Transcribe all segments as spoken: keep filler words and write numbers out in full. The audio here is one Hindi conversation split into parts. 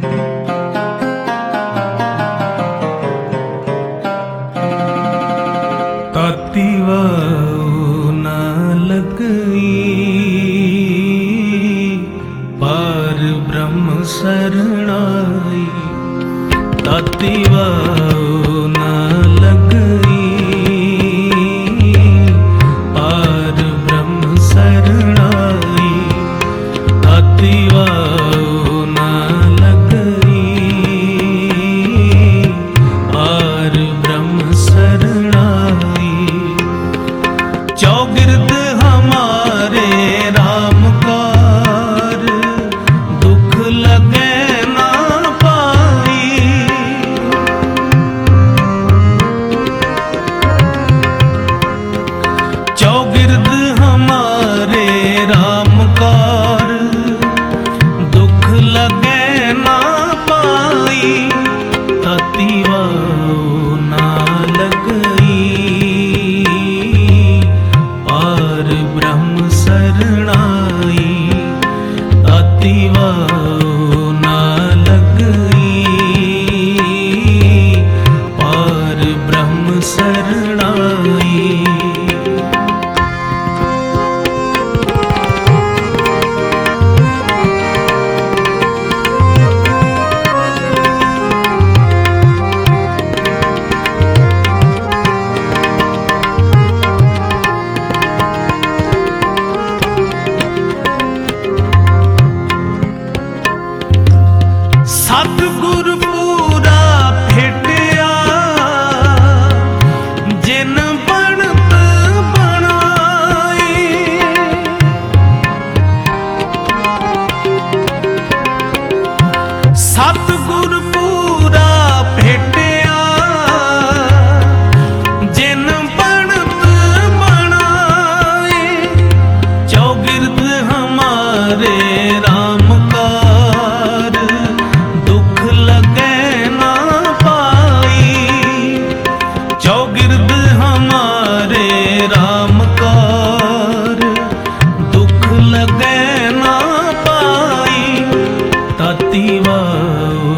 ताती वाऊ न लगई पार ब्रह्म शरणाई। ताती वाऊ न लगई पार ब्रह्म शरणाई। ताती वाऊ न लगई पार ब्रह्म शरणाई। चौगिर्द हमारे राम कार दुख लगे ना पाई। चौगिर्द हमारे राम कार दुख लगे ना पाई। ताती वाऊ ना लगई पार ब्रह्म शरणाई। ताती वाऊ ना लगई पार ब्रह्म शरणाई। सतगुर पूरा भेटिया जिन बनत बनाई। सतगुर पूरा भेटिया जिन बनत बनाई। चौगिर्द हमारे राम कार दुख लगे ना पाई। चौगिर्द हमारे राम कार दुख लगे ना पाई। ताती वाऊ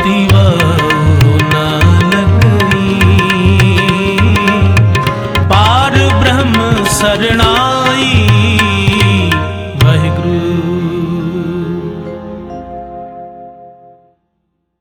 तीवार।